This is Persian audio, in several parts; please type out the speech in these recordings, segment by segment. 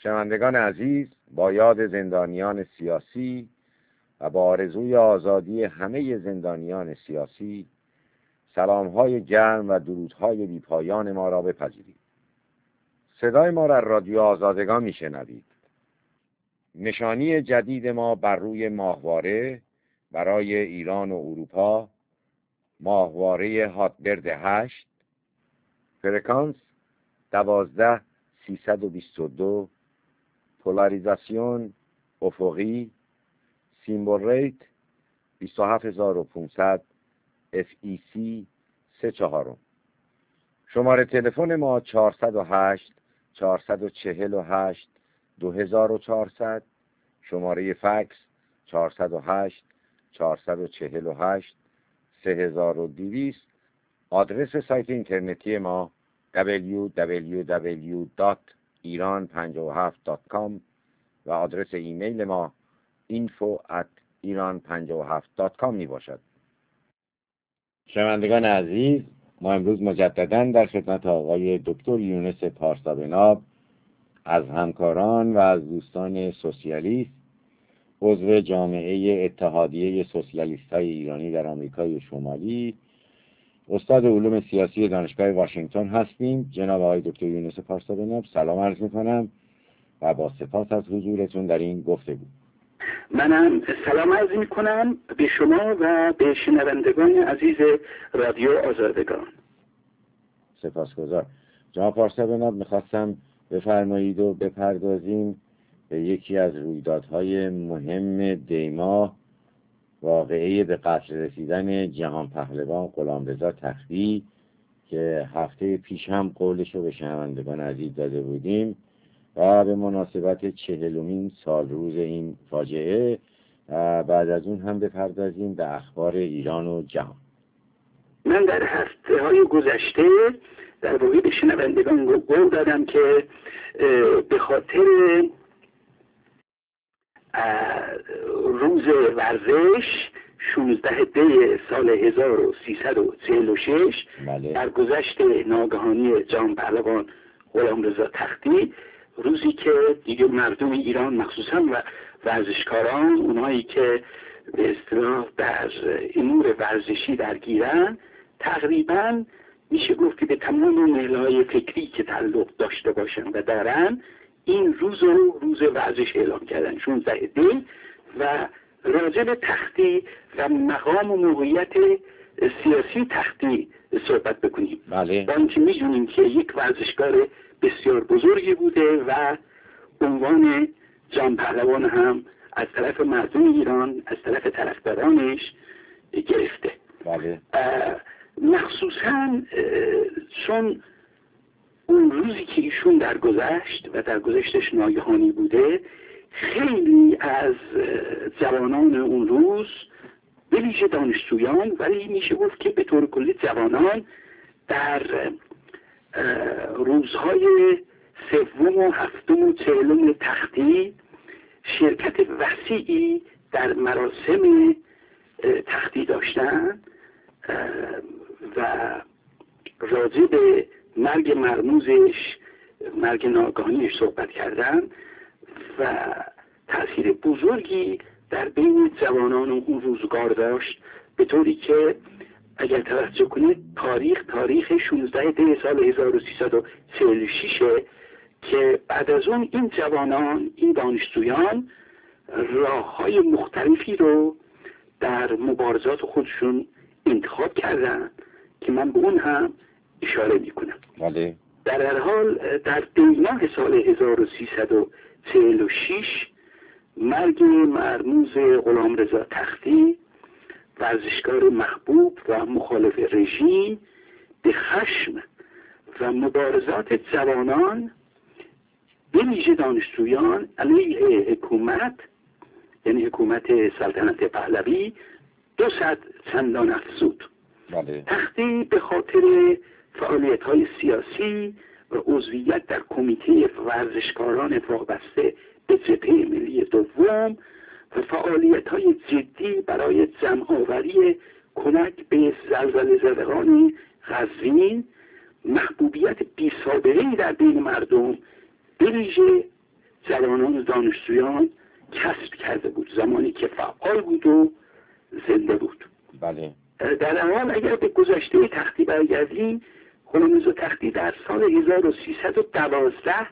شنوندگان عزیز، با یاد زندانیان سیاسی و با آرزوی آزادی همه زندانیان سیاسی، سلام‌های گرم و درودهای بی‌پایان ما را بپذیرید. صدای ما را رادیو آزادگان میشنوید. نشانی جدید ما بر روی ماهواره برای ایران و اروپا، ماهواره هاتبرد 8، فرکانس 12322، پولاریزاسیون افقی، سیمبل ریت 27500، FEC 34. شماره تلفن ما 408 448 2400، شماره فکس 408 448 3200. آدرس سایت اینترنتی ما www.iran57.com و آدرس ایمیل ما info@iran57.com می باشد. شنوندگان عزیز، ما امروز مجدداً در خدمت آقای دکتر یونس پارسابناب از همکاران و از دوستان سوسیالیست، عضو جامعه اتحادیه سوسیالیست‌های ایرانی در آمریکای شمالی، استاد علوم سیاسی دانشگاه واشنگتن هستیم. جناب آقای دکتر یونس پارسابناب، سلام عرض می‌کنم و با سپاس از حضورتون در این گفتگو. منم سلام عرض می‌کنم به شما و به شنوندگان عزیز رادیو آزادگان. سپاسگزار. جناب پارسابناب، می‌خواستم بفرمایید و بپردازیم به یکی از رویدادهای مهم دیماه، واقعه به قتل رسیدن جهان پهلوان غلامرضا تختی که هفته پیش هم قولش رو به شنوندگان عزیز داده بودیم و به مناسبت 40مین سال روز این فاجعه، بعد از اون هم بپردازیم به اخبار ایران و جهان. من در هفته‌های گذشته در واقع به شنوندگان قول دادم که به خاطر روز ورزش 16 دی سال 1346 در گذشت ناگهانی جهان پهلوان غلامرضا تختی، روزی که دیگه مردم ایران مخصوصا و ورزشکاران، اونایی که به اصطلاح در امور ورزشی درگیرن، تقریبا میشه گفت که به تمام میله‌های فکری که تعلق داشته باشن و دارن این روز ورزش اعلام کردن 16 دی و راجع به تختی و مقام و موقعیت سیاسی تختی صحبت بکنیم. بله. با اینکه میدونیم که یک ورزشکار بسیار بزرگی بوده و عنوان جهان پهلوان هم از طرف مردم ایران، از طرف طرفدارانش گرفته. بله. مخصوصا چون اون روزی که ایشون درگذشت و درگذشتش ناگهانی بوده، خیلی از جوانان اون روز، به ویژه دانشجویان، ولی میشه گفت که به طور کلی جوانان، در روزهای 3 و 7 و 40 تختی شرکت وسیعی در مراسم تختی داشتن و راجع به مرگ مرموزش، مرگ ناگهانیش صحبت کردن و تأثیر بزرگی در بین جوانان اون روزگار داشت، به طوری که اگر توجه کنید تاریخ 16 دی سال 1346 که بعد از اون این جوانان، این دانشجویان راه‌های مختلفی رو در مبارزات خودشون انتخاب کردن که من به اون هم اشاره میکنم. بله. در هر حال در دیماه سال 1346 مرگ مرموز غلامرضا تختی، ورزشکار محبوب و مخالف رژیم، به خشم و مبارزات جوانان، به ویژه دانشجویان، علیه حکومت، یعنی حکومت سلطنت پهلوی، 200 چندان افزود. بله. تختی به خاطر فعالیت‌های سیاسی و عضویت در کمیته ورزشکاران وابسته به جبهه ملی دوم و فعالیت‌های جدی برای جمع‌آوری کمک به زلزله زدگان قزوین، محبوبیت بی‌سابقه‌ای در بین مردم، به ویژه جوانان و دانشجویان کسب کرده بود، زمانی که فعال بود و زنده بود. بله. در حال اگر به گذشته تختی برگردیم، غلامرضا تختی در سال 1312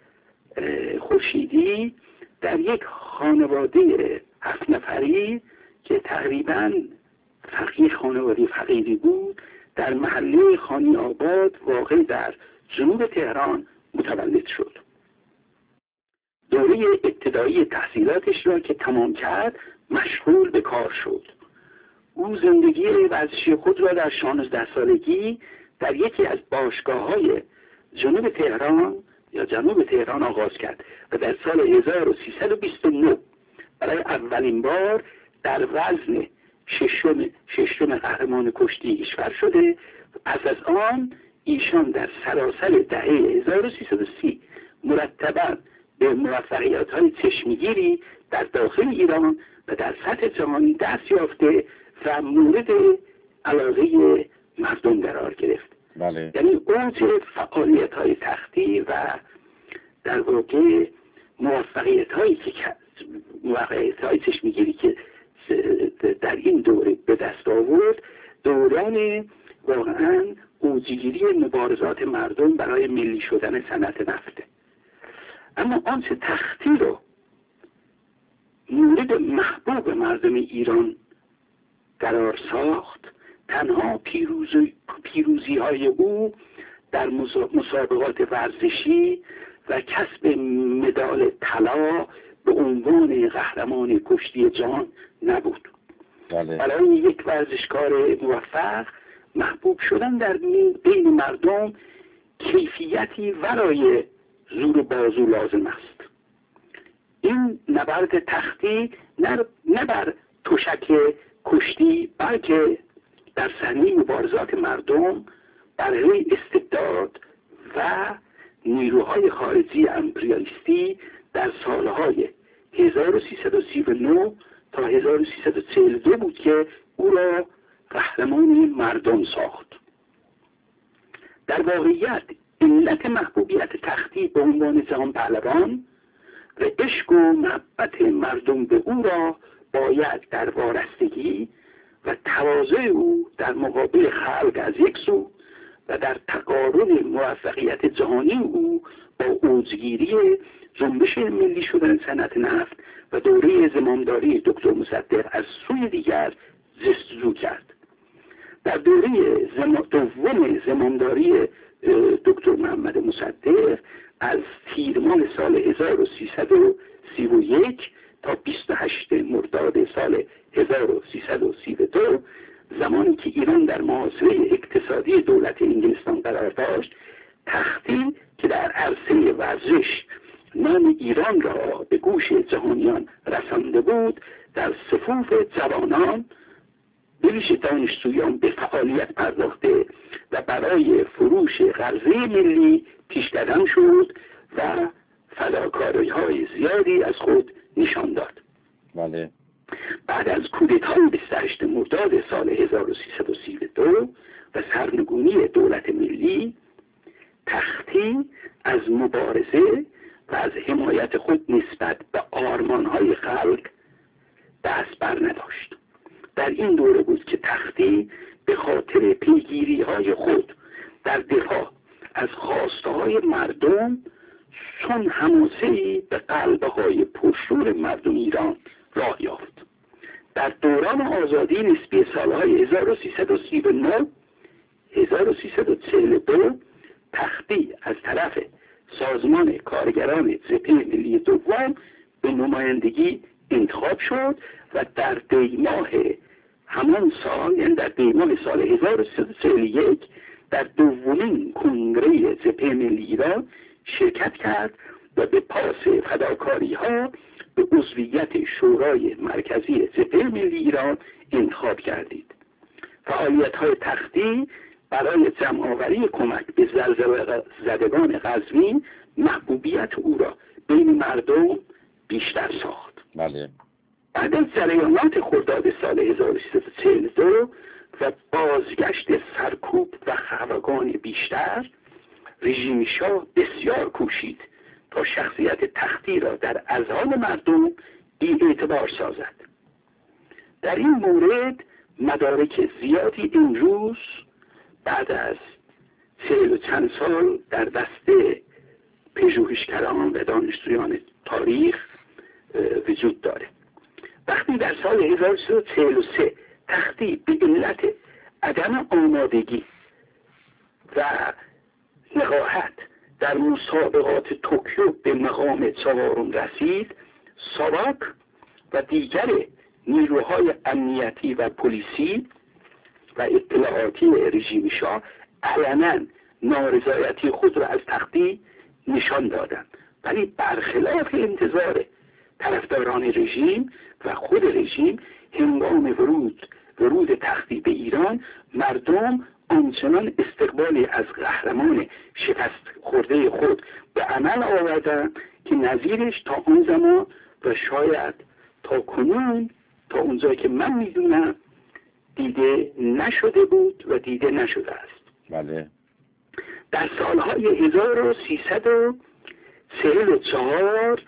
خورشیدی در یک خانواده 7 نفری که تقریباً خانواده فقیری بود در محله خانی آباد واقع در جنوب تهران متولد شد. دوره ابتدایی تحصیلاتش را که تمام کرد مشغول به کار شد. او زندگی ورزشی خود را در 16 سالگی در یکی از باشگاه‌های جنوب تهران آغاز کرد و در سال 1329 برای اولین بار در وزن ششم قهرمان کشتی کشور شده. پس از آن ایشان در سراسر دهه 1330 مرتباً به موفقیت‌های چشمگیری در داخل ایران و در سطح جهانی دست یافته و مورد علاقه مردم قرار گرفت. بله. یعنی اوج فعالیت‌های تختی و در واقع موفقیت‌های چشمگیری که در این دوره به دست آورد دوران واقعاً اوجگیری مبارزات مردم برای ملی شدن صنعت نفته. اما آنچه تختی رو مورد محبوب مردم ایران قرار ساخت تنها پیروزی های او در مسابقات ورزشی و کسب مدال طلا به عنوان قهرمان کشتی جهان نبود. بله. برای یک ورزشکار موفق محبوب شدن در بین مردم کیفیتی ورای زور بازو لازم است. این نبرد تختی نه بر تشک کشتی بلکه در صحنه مبارزات مردم برای استبداد و نیروهای خارجی امپریالیستی در سالهای 1339 تا 1342 بود که او را قهرمان مردم ساخت. در واقعیت علت محبوبیت تختی به عنوان جهان پهلوان و عشق و محبت مردم به او را باید در وارستگی و تواضع او در مقابل خلق از یک سو و در تقارن موفقیت جهانی او با اوجگیری جنبش ملی شدن صنعت نفت و دوره زمامداری دکتر مصدق از سوی دیگر جستجو کرد. در دوره دوم زمامداری دکتر محمد مصدق از تیر ماه سال 1331 تا 28 مرداد سال 1332 زمانی که ایران در محاصره اقتصادی دولت انگلستان قرار داشت، تختی که در عرصه ورزش نام ایران را به گوش جهانیان رسانده بود در صفوف جوانان به ویژه دانشجویان به فعالیت پرداخته و برای فروش غرضه ملی پیشقدم شد و فداکاری‌های زیادی از خود نشان داد. بله. بعد از کودتای 28 مرداد سال 1332 و سرنگونی دولت ملی، تختی از مبارزه و از حمایت خود نسبت به آرمان‌های خلق دست بر نداشت. در این دوره بود که تختی به خاطر پیگیری‌های خود در دفاع از خواسته‌های مردم چون حماسه‌ای به قلب‌های پرشور مردم ایران راه یافت. در دوران آزادی نسبی سالهای 1339 1342 تختی از طرف سازمان کارگران جبهه ملی دوم به نمایندگی انتخاب شد و در دیماه همان سال، یعنی در دیماه سال 1341 در دومین کنگره جبهه ملی ایران شرکت کرد و به پاس فداکاری ها به عضویت شورای مرکزی جبهه ملی ایران انتخاب کردید. فعالیت های تختی برای جمع‌آوری کمک به زلزله زدگان قزوین محبوبیت او را بین مردم بیشتر ساخت. بله. بعد از جریانات خرداد سال 1342 و بازگشت سرکوب و خفقان بیشتر، رژیم شاه بسیار کوشید تا شخصیت تختی را در اذهان مردم بی اعتبار سازد. در این مورد مدارک زیادی امروز بعد از 40 و چند سال در دسته پژوهشگران و دانشجویان تاریخ وجود داره. وقتی در سال 1343 تختی به علت عدم آمادگی و وقاحت در مسابقات توکیو به مقام 4 رسید، ساواک و دیگر نیروهای امنیتی و پلیسی و اطلاعاتی رژیم شاه علنا نارضایتی خود را از تختی نشان دادند، ولی برخلاف انتظار طرفداران رژیم و خود رژیم هنگام ورود تختی به ایران مردم آنچنان استقبالی از قهرمان شکست خورده خود به عمل آوردند که نظیرش تا اون زمان و شاید تا کنون تا اونجایی که من میدونم دیده نشده بود و دیده نشده است. بله. در سالهای 1344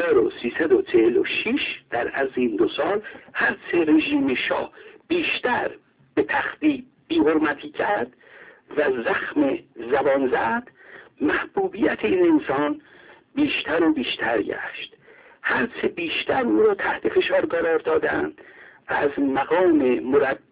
1346 در از این 2 سال هر سه رژیم شاه بیشتر به تختی بی‌حرمتی کرد و زخم زبان زد، محبوبیت این انسان بیشتر و بیشتر گشت. هر چه بیشتر او را تحت فشار قرار دادند، از مقام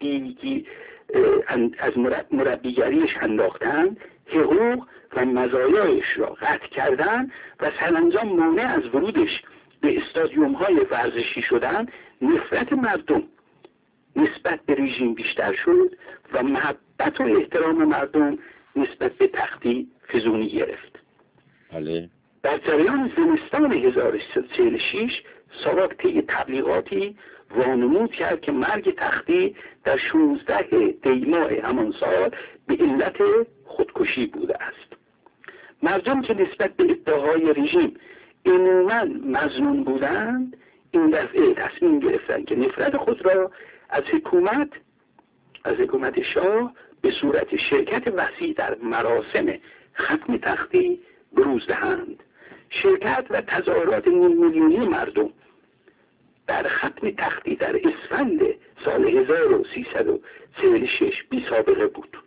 مربیگریش انداختند، حقوق و مزایایش را قطع کردند و سرانجام مانع از ورودش به استادیوم های ورزشی شدند. نفرت مردم نسبت به رژیم بیشتر شد و محبت و احترام مردم نسبت به تختی فزونی گرفت. بله. در جریان زمستان 1346 ساواک طی تبلیغاتی وانمود کرد که مرگ تختی در 16 دی‌ماه همان سال به علت خودکشی بوده است. مردم که نسبت به ادعاهای رژیم عموماً مظنون بودند، این دفعه تصمیم گرفتند که نفرت خود را از حکومت شاه به صورت شرکت وسیع در مراسم ختم تختی بروز دهند. شرکت و تظاهرات نیم میلیونی مردم در ختم تختی در اسفند سال 1346 بی سابقه بود.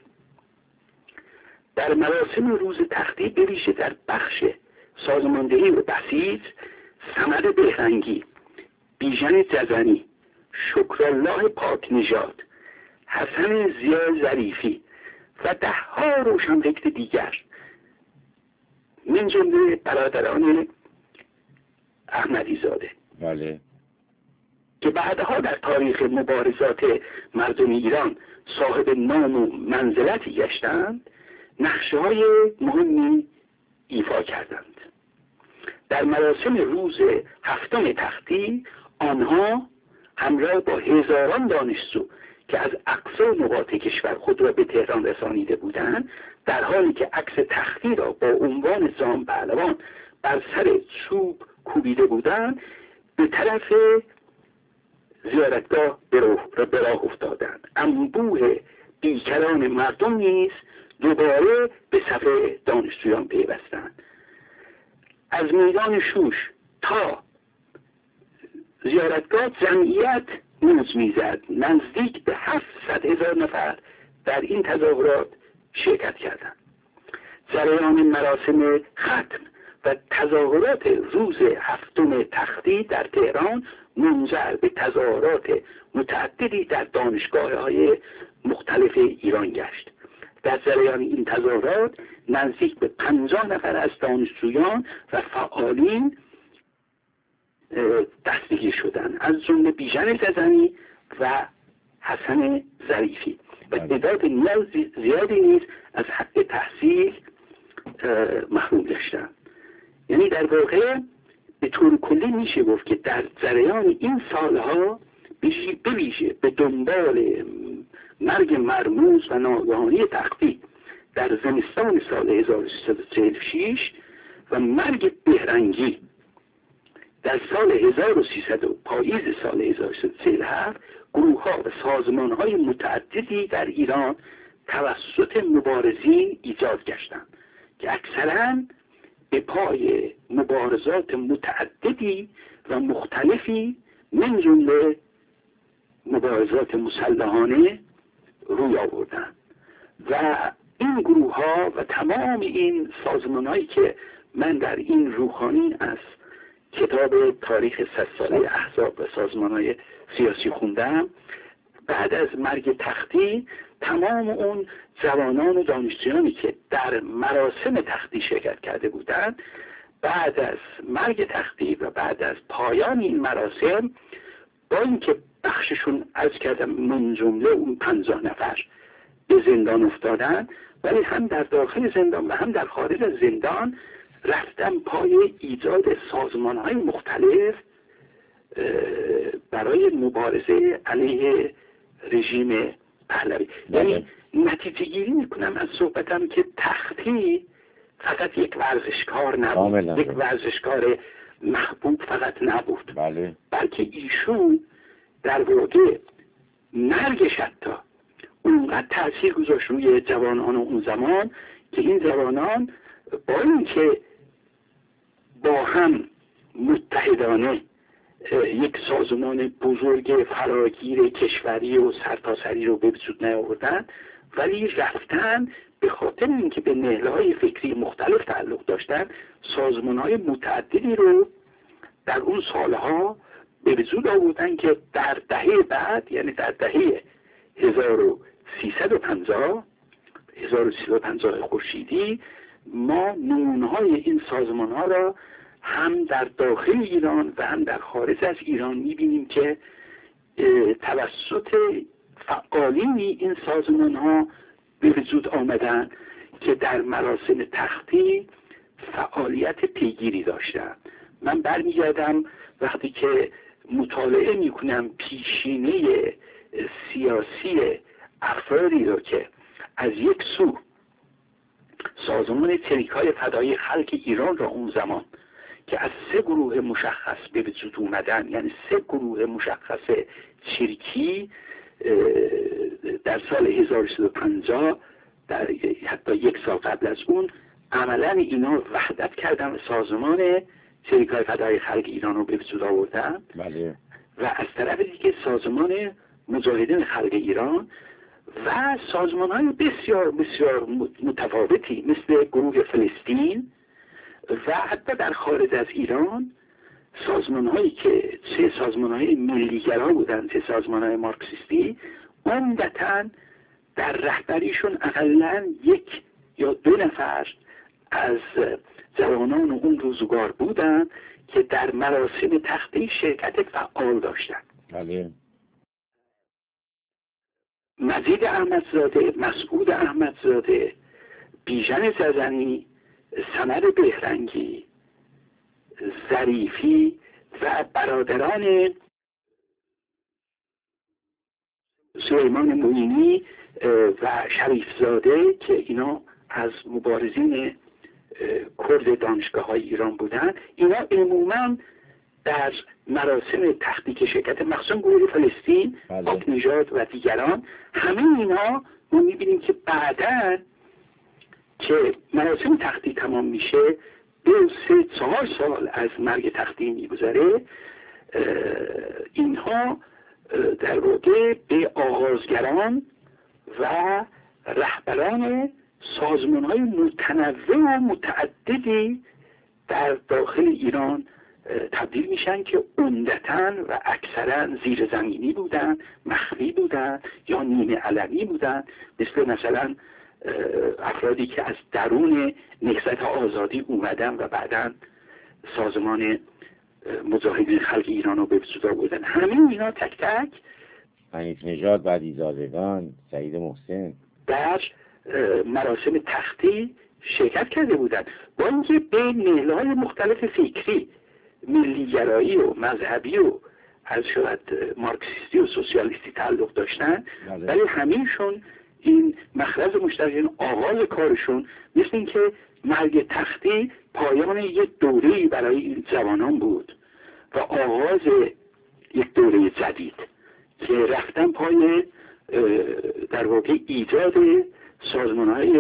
در مراسم روز تختی به ویژه در بخش سازماندهی و بسیج، صمد بهرنگی، بیژن جزنی، شکرالله پاک نژاد، حسن ضیا ظریفی و 10ها روشنفکر دیگر من جمله برادران احمدی زاده، بله، که بعدها در تاریخ مبارزات مردم ایران صاحب نام و منزلتی گشتند، نقشه‌های مهمی ایفا کردند. در مراسم روز 7 تختی آنها همراه با هزاران دانشجو که از اقصا نقاط کشور خود را به تهران رسانیده بودند، در حالی که عکس تختی را با عنوان زام پهلوان بر سر چوب کوبیده بودند، به طرف زیارتگاه به راه افتادند. انبوه بیکران مردم نیز دوباره به صف دانشجویان پیوستند. از میدان شوش تا زیارتگاه جمعیت موج میزد. نزدیک به 700,000 نفر در این تظاهرات شرکت کردند. جریان مراسم ختم و تظاهرات روز 7 تختی در تهران منجر به تظاهرات متعددی در دانشگاه‌های مختلف ایران گشت. در جریان این تظاهرات نزدیک به 50 نفر از دانشجویان و فعالین دستگیر شدند، از جمله بیژن جزنی و حسن ظریفی، و تعداد زیادی نیز از حق تحصیل محروم گشتند. یعنی در واقع به طور کلی میشه گفت که در جریان این سالها به ویژه به دنبال مرگ مرموز و ناگهانی تختی در زمستان سال 1346 و مرگ بهرنگی در سال 1300 پاییز سال 1347 گروه‌ها و سازمان‌های متعددی در ایران توسط مبارزین ایجاد گشتند که اکثراً به پای مبارزات متعددی و مختلفی من جمله مبارزات مسلحانه روی آوردن و این گروه ها و تمام این سازمان هایی که من در این روحانی از کتاب تاریخ 100 ساله احزاب و سازمان های سیاسی خوندم، بعد از مرگ تختی تمام اون جوانان و دانشجویانی که در مراسم تختی شرکت کرده بودند، بعد از مرگ تختی و بعد از پایان این مراسم، با اینکه بخششون از کردم من جمله اون 50 نفر به زندان افتادن، ولی هم در داخل زندان و هم در خارج از زندان رفتن پای ایجاد سازمان‌های مختلف برای مبارزه علیه رژیم پهلوی. یعنی نتیجه گیری میکنم از صحبتم که تختی فقط یک ورزشکار نبود، یک ورزشکار محبوب فقط نبود، بلکه ایشون در واقع مرگش حتی اونقدر تأثیر گذاشت روی جوانان اون زمان که این جوانان با اینکه با هم متحدانه یک سازمان بزرگ فراگیر کشوری و سرتاسری رو به وجود نیاوردن، ولی رفتن به خاطر اینکه به نهله‌های فکری مختلف تعلق داشتن سازمان‌های متعددی رو در اون سالها به وجود آوردن که در دهه بعد، یعنی در دهه 1350 خورشیدی، ما نمونه‌های این سازمان‌ها را هم در داخل ایران و هم در خارج از ایران می‌بینیم که توسط فعالینی این سازمان‌ها به وجود آمدن که در مراسم تختی فعالیت پیگیری داشتن. من برمیگردم وقتی که مطالعه میکنم پیشینه سیاسی افرادی رو که از یک سو سازمان چریک‌های فدایی خلق ایران را اون زمان که از 3 گروه مشخص به وجود اومدن، یعنی 3 گروه مشخص چریکی در سال 1350 در حتی 1 سال قبل از اون عملا اینا وحدت کردن، سازمان چریک‌های فدایی خلق ایران رو به وجود آوردن. و از طرف دیگه سازمان مجاهدین خلق ایران و سازمان‌های بسیار بسیار متفاوتی مثل گروه فلسطین و حتی در خارج از ایران سازمان‌هایی که 3 سازمان‌های ملیگرا بودن، 3 سازمان‌های مارکسیستی، عمدتاً در رهبریشون اقلاً 1 یا 2 نفر از جوانان اون روزگار بودن که در مراسم تختی شرکت فعال داشتن. مجید احمدزاده، مسعود احمدزاده، بیژن زرینی، ثمر بهرنگی، ظریفی و برادران سلیمان معینی و شریفزاده که اینا از مبارزین کرد دانشگاه‌های ایران بودن، اینا عموماً در مراسم تختی که شرکت مخصوصا گروه فلسطین، آک نژاد و دیگران، همه اینا ما می‌بینیم که بعداً که مراسم تختی تمام میشه 2-3-4 سال از مرگ تختی میگذره، اینها در واقع به آغازگران و رهبران سازمان‌های متنوع و متعددی در داخل ایران تبدیل میشن که عمدتاً و اکثرا زیر زمینی بودن، مخفی بودن یا نیمه علنی بودن، مثلا افرادی که از درون نهضت آزادی اومدن و بعداً سازمان مجاهدین خلق ایران رو به وجود آوردن. همین اینا تک تک حنیف نژاد، بدیزادگان، سعید محسن در مراسم تختی شرکت کرده بودند، با اینکه به نهله‌های مختلف فکری، ملیگرایی و مذهبی و از شاید مارکسیستی و سوسیالیستی تعلق داشتن، ولی همینشون این مخرج مشترک، آغاز کارشون مثل این که مرگ تختی پایان یک دوره‌ای برای این جوانان بود و آغاز یک دوره جدید که رفتن پای در واقع ایجاد سازمان‌های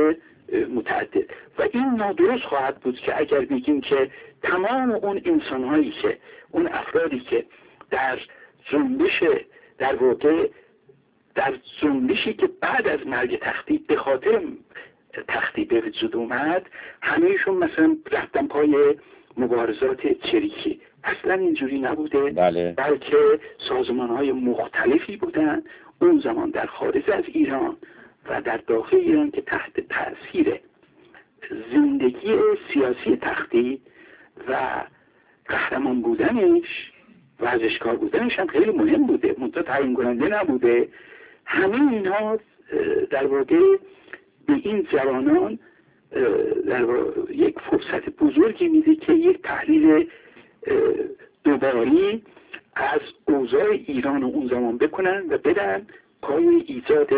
متعدد. و این نادرست خواهد بود که اگر بگیم که تمام اون انسانهایی که اون افرادی که در جنبش در واقع در جنبشی که بعد از مرگ تختی به خاطر تختی به وجود اومد همهشون مثلا رفتن پای مبارزات چریکی، اصلا اینجوری نبوده. بله. بلکه سازمان‌های مختلفی بودن اون زمان در خارج از ایران و در داخل ایران که تحت تأثیر زندگی سیاسی تختی و قهرمان بودنش، ورزشکار بودنش هم خیلی مهم بوده، منتها تعیین کننده نبوده. همه اینا در واقع به این جوانان در یک فرصت بزرگی میده که یک تحلیل دوباری از اوضاع ایران اون زمان بکنن و بدن پای ایجاد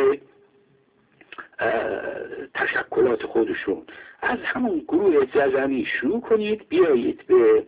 تشکلات خودشون. از همون گروه جزمی شروع کنید، بیایید به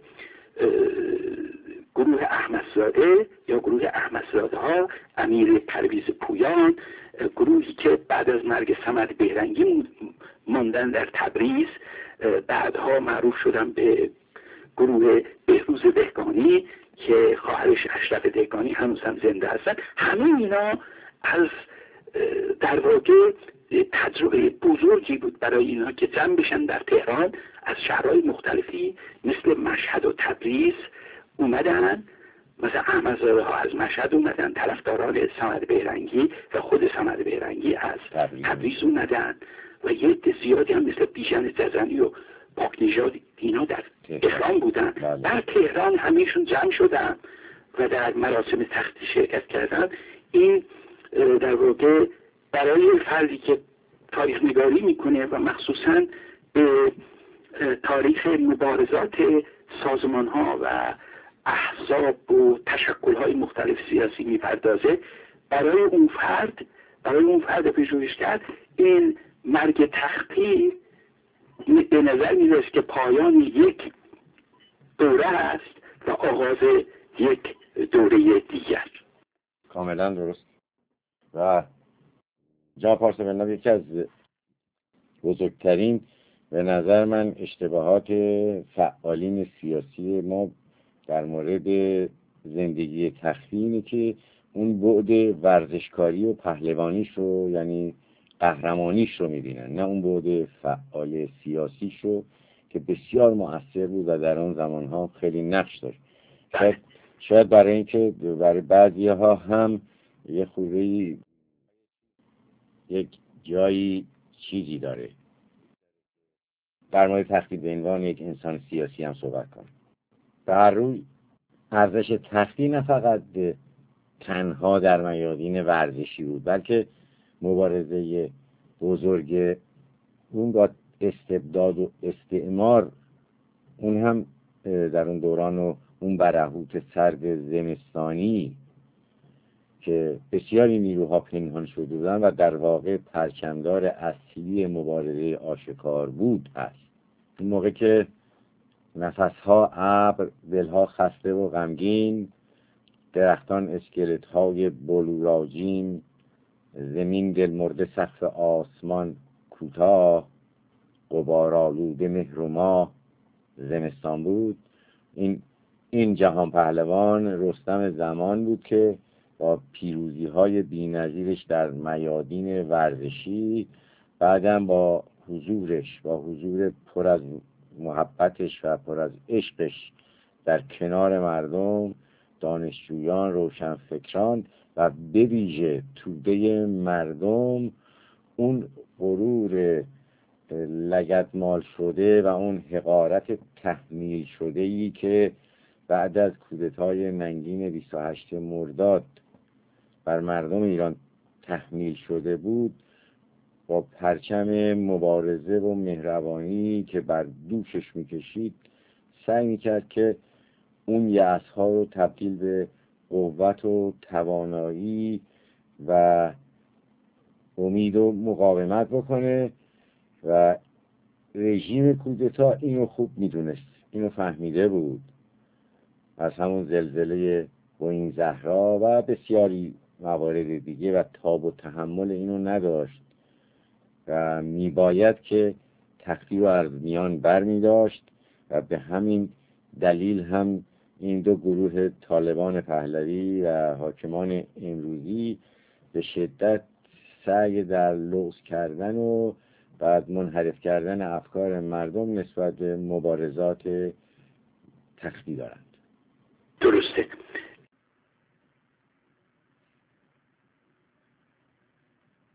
گروه احمدزاده یا گروه احمدزاده ها، امیر پرویز پویان، گروهی که بعد از مرگ صمد بهرنگی ماندن در تبریز، بعدها معروف شدن به گروه بهروز دهقانی که خواهرش اشرف دهقانی هنوز هم زنده هستن. همه اینا از در واقع تجربه بزرگی بود برای اینا که جمع بشن در تهران، از شهرهای مختلفی مثل مشهد و تبریز اومدن. مثلا احمدزاده ها از مشهد اومدن، طرفداران صمد بهرنگی و خود صمد بهرنگی از تبریز اومدن و یه عده زیادی هم مثل بیژن جزنی و پاک نژاد اینا در تهران بودن. در تهران همهشون جمع شدن و در مراسم تختی شرکت کردن. این در واقع برای فردی که تاریخ نگاری میکنه و مخصوصا به تاریخ مبارزات سازمان ها و احزاب و تشکل های مختلف سیاسی میپردازه، برای اون فرد پژوهشگر این مرگ تختی به نظر میرسه که پایان یک دوره است و آغاز یک دوره دیگر. کاملا درست. و جناب پارسابنیان، یکی از بزرگترین به نظر من اشتباهات فعالین سیاسی ما در مورد زندگی تختی اینه که اون بعد ورزشکاری و پهلوانیش رو، یعنی قهرمانیش رو میبینن، نه اون بعد فعال سیاسیش رو که بسیار مؤثر بود و در اون زمانها خیلی نقش داشت. شاید برای اینکه برای بعضی ها هم یه خورده یک جایی چیزی داره در مورد تختی به عنوان یک انسان سیاسی هم صحبت کنم. به هر روی ارزش تختی نه فقط تنها در میادین ورزشی بود، بلکه مبارزه بزرگ اون با استبداد و استعمار، اون هم در اون دوران و اون برهوت سرد زمستانی که بسیاری نیروها پنهان شده بودن و در واقع پرچمدار اصلی مبارزه آشکار بود است. این موقع که نفسها ابر، دلها خسته و غمگین، درختان اسکلت های بلوراجین، زمین دل مرده سقف آسمان کوتاه، غبارآلوده مهر و ماه زمستان بود. این جهان پهلوان رستم زمان بود که با پیروزی های بی‌نظیرش در میادین ورزشی، بعدم با حضور پر از محبتش و پر از عشقش در کنار مردم، دانشجویان، روشنفکران و به ویژه توده مردم، اون غرور لگدمال شده و اون حقارت تحمیل شده‌ای که بعد از کودتای ننگین 28 مرداد بر مردم ایران تحمیل شده بود، با پرچم مبارزه و مهربانی که بر دوشش میکشید سعی میکرد که اون یأس‌ها رو تبدیل به قوت و توانایی و امید و مقاومت بکنه. و رژیم کودتا اینو خوب میدونست، اینو فهمیده بود. از همون زلزله بوئین زهرا و بسیاری موارد دیگه و تاب و تحمل اینو نداشت و میباید که تختی رو از میان بر می داشت و به همین دلیل هم این دو گروه طالبان پهلوی و حاکمان امروزی به شدت سعی در لغز کردن و بعد منحرف کردن افکار مردم نسبت به مبارزات تختی دارند. درسته.